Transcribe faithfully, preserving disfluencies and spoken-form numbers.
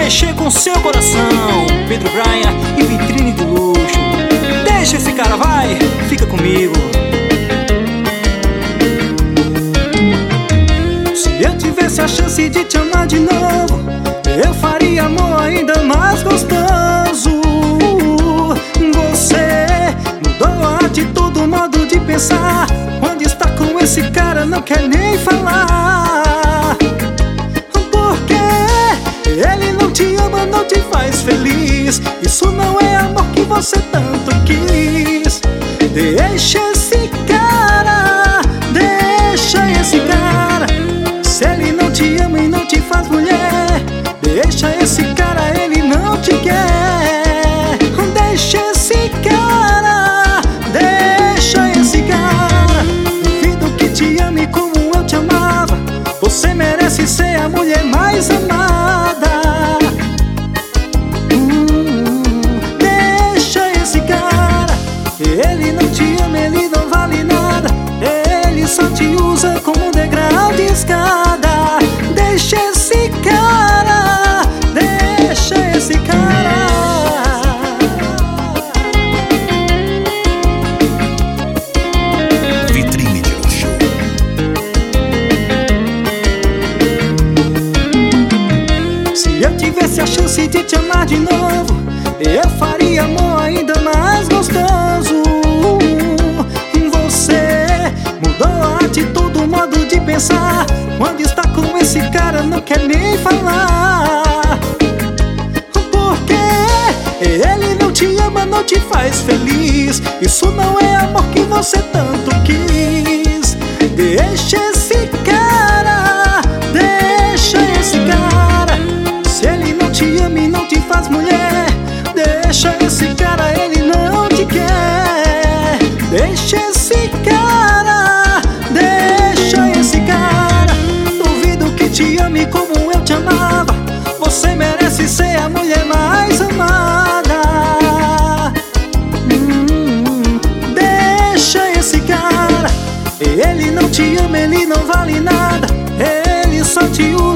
mexer com seu coração. Pedro Bryan e Vitrine de Luxo. Deixa esse cara, vai, fica comigo. Se eu tivesse a chance de te amar de novo, eu faria amor ainda mais gostoso. Você mudou a atitude, o modo de pensar. Quando está com esse cara não quer nem falar. Porque ele não te ama, não te faz feliz. Isso não é amor que você tanto quis. Deixa esse cara, deixa esse cara. Se ele não te ama e não te faz mulher, deixa esse cara, ele não te quer. Deixa esse cara, deixa esse cara. Duvido que te ame como eu te amava. Você merece ser a mulher mais amada. hum, Deixa esse cara. Ele não te ama, ele não vale nada. Ele só te usa como um degrau de escada. Deixa esse cara, deixa esse cara. Vitrine de Luxo. Se eu tivesse a chance de te amar de novo, eu faria amor ainda mais gostoso. Você mudou a atitude, o modo de pensar. Quando está com esse cara não quer nem falar. Porque ele não te ama, não te faz feliz. Isso não é amor que você tanto quis. Deixa esse cara, deixa esse cara. Se ele não te ama e não te faz mulher, deixa esse cara, ele não te quer. Deixa esse cara, deixa esse cara. Duvido que te ame como eu te amava. Você merece ser a mulher mais amada. hum, Deixa esse cara. Ele não te ama, ele não vale nada. Ele só te usa